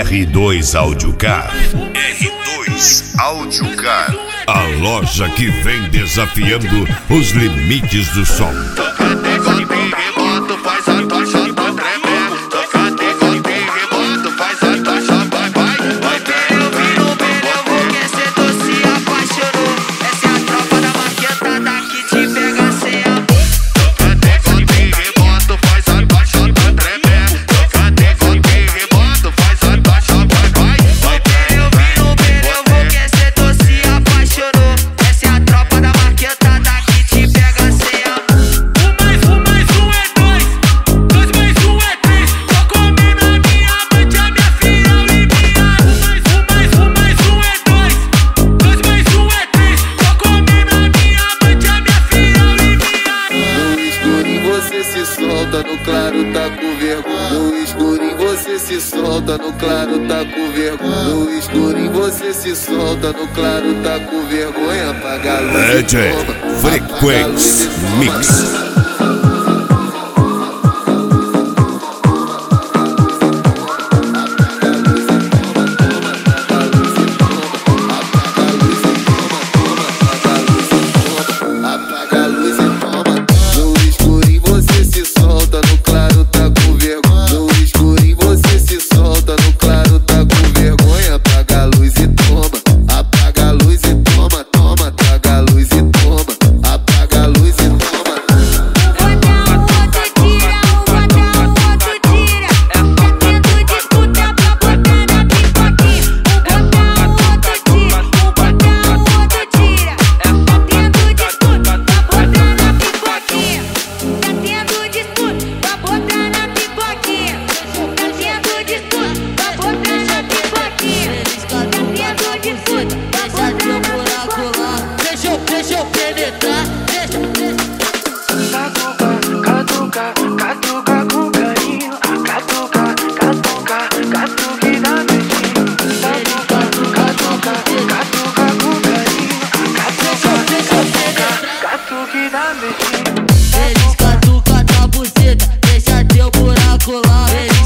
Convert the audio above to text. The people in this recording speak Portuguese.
R2 Audiocar. R2 Audiocar. A loja que vem desafiando os limites do som. No claro tá com vergonha. No escurinho você se solta, no claro tá com vergonha. No escurinho você se solta, no claro tá com vergonha. Apaga a luz DJ Frequency Mix. Deixa eu penetrar, Catuca com carinho. Catuca que dá beijinho. Catuca com carinho. Catuca que dá beijinho. Eles catuca da buceta, deixa teu buraco lá.